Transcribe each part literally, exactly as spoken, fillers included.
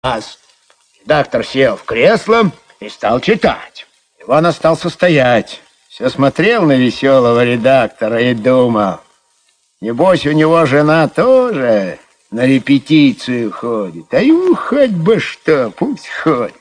раз. Редактор сел в кресло и стал читать. Иван остался стоять. Все смотрел на веселого редактора и думал: небось, у него жена тоже на репетицию ходит. А ему хоть бы что, пусть ходит.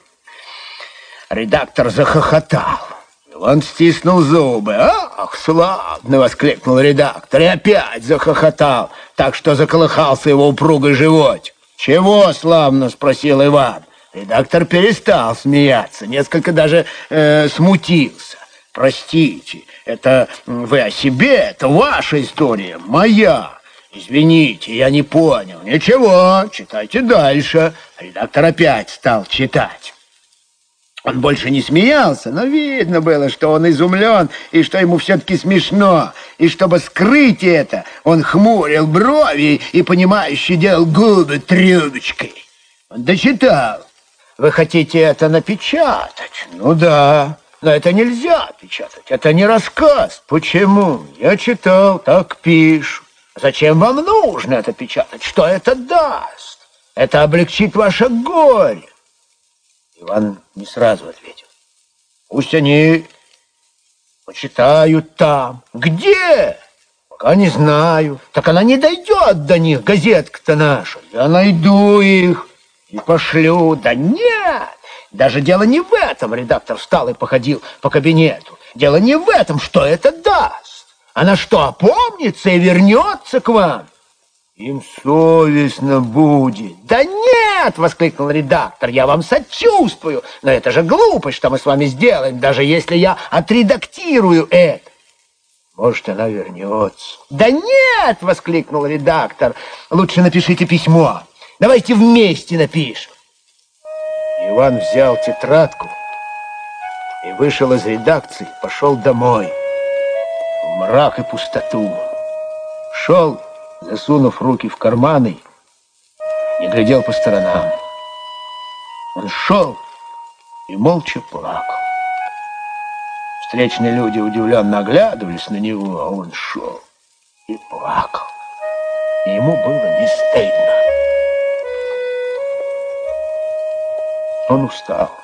Редактор захохотал. Иван стиснул зубы. «Ах, славно!» — воскликнул редактор и опять захохотал, так что заколыхался его упругой животик. «Чего славно?» — спросил Иван. Редактор перестал смеяться, несколько даже э, смутился. «Простите, это вы о себе, это ваша история, моя. Извините, я не понял. Ничего, читайте дальше». Редактор опять стал читать. Он больше не смеялся, но видно было, что он изумлен и что ему все-таки смешно. И чтобы скрыть это, он хмурил брови и, понимающе, делал губы трубочкой. Он дочитал. «Вы хотите это напечатать?» «Ну да, но это нельзя печатать, это не рассказ». «Почему?» «Я читал, так пишут». «Зачем вам нужно это печатать? Что это даст? Это облегчит ваше горе». Иван не сразу ответил. «Пусть они почитают там». «Где?» «Пока не знаю». «Так она не дойдет до них, газетка-то наша». «Я найду их и пошлю». «Да нет, даже дело не в этом». Редактор встал и походил по кабинету. «Дело не в этом, что это даст. Она что, опомнится и вернется к вам?» «Им совестно будет». «Да нет!» — воскликнул редактор. «Я вам сочувствую. Но это же глупость, что мы с вами сделаем, даже если я отредактирую это». «Может, она вернется». «Да нет!» — воскликнул редактор. «Лучше напишите письмо. Давайте вместе напишем». Иван взял тетрадку и вышел из редакции, пошел домой. В мрак и пустоту. Шел, засунув руки в карманы, не глядел по сторонам. Он шел и молча плакал. Встречные люди удивленно оглядывались на него, а он шел и плакал. И ему было не стыдно. Он устал.